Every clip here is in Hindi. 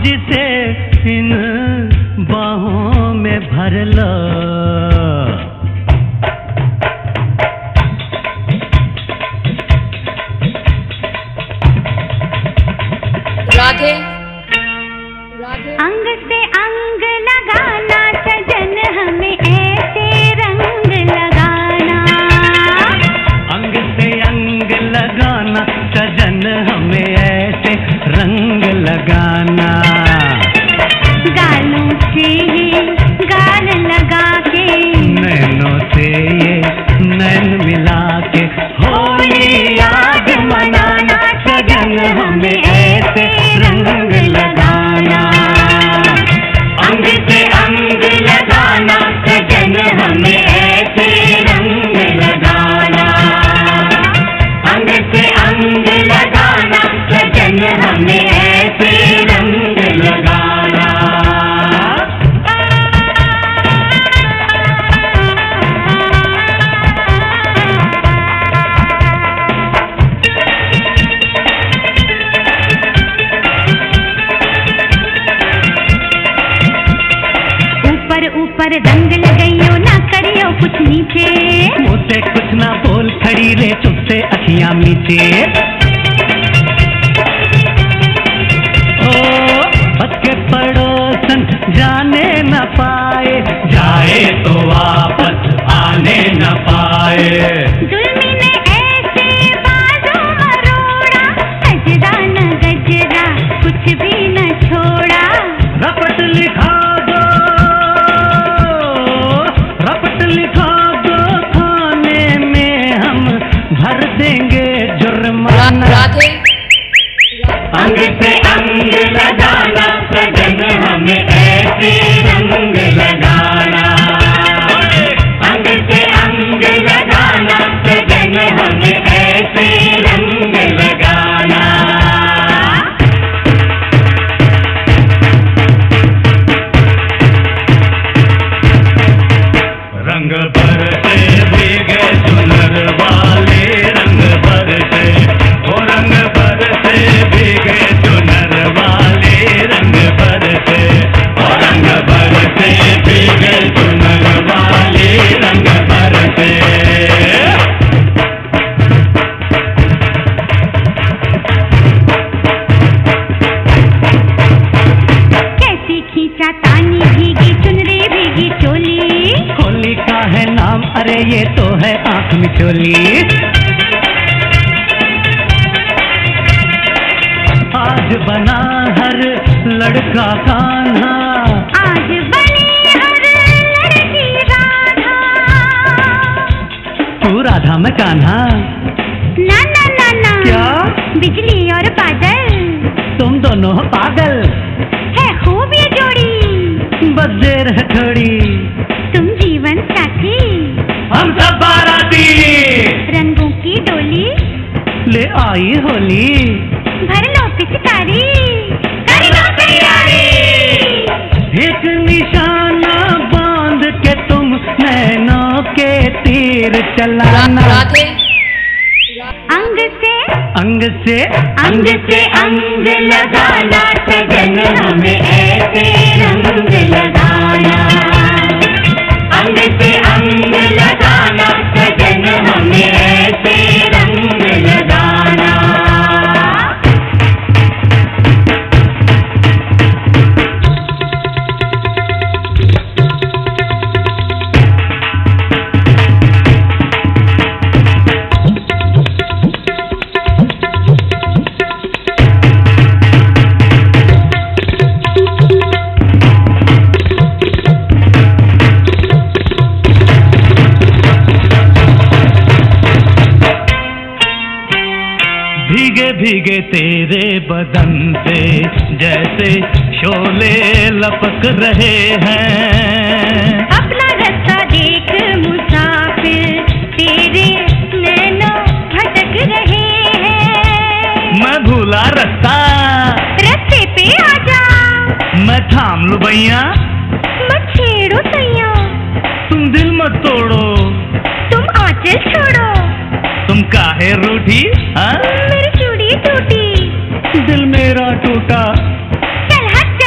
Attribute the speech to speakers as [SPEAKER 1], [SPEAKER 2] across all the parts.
[SPEAKER 1] जिसे इन बाहों में भर लो।
[SPEAKER 2] राधे
[SPEAKER 3] अंग से अंग लगाना सजन हमें ऐसे रंग लगाना।
[SPEAKER 1] अंग से अंग लगाना सजन हमें ऐसे रंग लगाना।
[SPEAKER 3] गालों से ये गाल लगा के,
[SPEAKER 1] नैनों से ये नैन मिला के होली याद मनाना सजन हमें ऐसे रंग लगाना। अंग से अंग लगाना सजन हमें ऐसे रंग लगाना। अंग से अंग लगाना सजन हमें ऐसे रंग लगाना।
[SPEAKER 3] ऊपर रंग लगाइयो ना करियो कुछ नीचे।
[SPEAKER 1] मुझसे कुछ ना बोल खड़ी रे चुप से अखियां मीचे। ओ बच के पड़ोसन जाने न पाए, जाए तो वापस आने न पाए।
[SPEAKER 3] जुल्मी ने ऐसे बाजू मरोड़ा, गजरा न गजरा कुछ भी न छोड़ा।
[SPEAKER 1] रपट लिखा दो, रपट लिखा दो थाने में हम भर देंगे जुर्माना।
[SPEAKER 2] राधे
[SPEAKER 1] अंग से अंग लगाना सजन हमें ऐसे रंग लगाना। अंग से अंग लगाना सजन हमें ऐसे रंग लगाना। रंग बरसे भीगे चुनर वाले, रंग बरसे ओ रंग बरसे भीगे चुनर वाले, रंग बरसे ओ रंग बरसे भीगे चुनर वाले, रंग बरसे।
[SPEAKER 3] कैसी खींचा तानी भीगी चुनरी भीगी चोली।
[SPEAKER 1] होली का है नाम अरे ये तो है आँख मिचोली। आज बना हर लड़का कान्हा,
[SPEAKER 3] आज बनी हर लड़की राधा।
[SPEAKER 1] तू राधा में कान्हा।
[SPEAKER 3] ना ना ना ना
[SPEAKER 1] क्या?
[SPEAKER 3] बिजली और बादल
[SPEAKER 1] तुम दोनों हो पागल,
[SPEAKER 3] है खूब ये जोड़ी।
[SPEAKER 1] बस देर है थोड़ी,
[SPEAKER 3] तुम जीवन साथी,
[SPEAKER 1] हम सब बाराती।
[SPEAKER 3] रंगों की डोली
[SPEAKER 1] ले आई होली,
[SPEAKER 3] भर लो पिचकारी, कर लो तैयारी।
[SPEAKER 1] एक निशाना बांध के तुम नैनों के तीर चलाना।
[SPEAKER 2] राधे
[SPEAKER 3] अंग से
[SPEAKER 1] अंग से
[SPEAKER 3] अंग से अंग लगाना सजन हमें ऐसे रंग लगाना।
[SPEAKER 1] अंग से अंग लगाना सजन हमें ऐसे रंग लगाना। भीगे भीगे तेरे बदन से जैसे शोले लपक रहे हैं।
[SPEAKER 3] अपना रास्ता देख मुसाफिर, तेरे नैनों भटक रहे हैं।
[SPEAKER 1] मैं भूला रास्ता,
[SPEAKER 3] रास्ते पे आजा,
[SPEAKER 1] मैं थाम लूं भैया।
[SPEAKER 3] मत छेड़ो सैया,
[SPEAKER 1] तुम दिल मत तोड़ो,
[SPEAKER 3] तुम आंचल छोड़ो।
[SPEAKER 1] तुम काहे रूठी? हाँ
[SPEAKER 3] मेरी चूड़ी टूटी,
[SPEAKER 1] दिल मेरा टूटा।
[SPEAKER 3] चल हट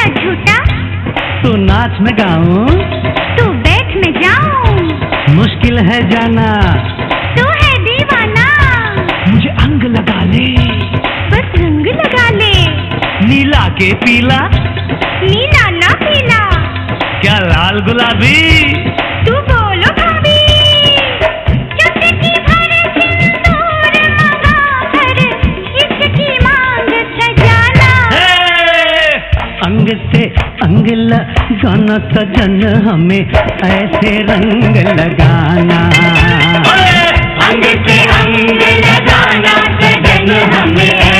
[SPEAKER 1] तू नाच में गाऊं,
[SPEAKER 3] तू बैठ में जाऊं,
[SPEAKER 1] मुश्किल है जाना,
[SPEAKER 3] तू है दीवाना,
[SPEAKER 1] मुझे अंग लगा ले,
[SPEAKER 3] बस रंग लगा ले,
[SPEAKER 1] नीला के पीला,
[SPEAKER 3] नीला ना पीला,
[SPEAKER 1] क्या लाल गुलाबी,
[SPEAKER 3] तू बोलो भाभी, चुटकी भर सिंदूर मंगा कर इसकी मांग सजाना।
[SPEAKER 1] अंग से अंग लगाना सजन हमें ऐसे रंग लगाना,
[SPEAKER 4] अंग से अंग लगाना सजन हमें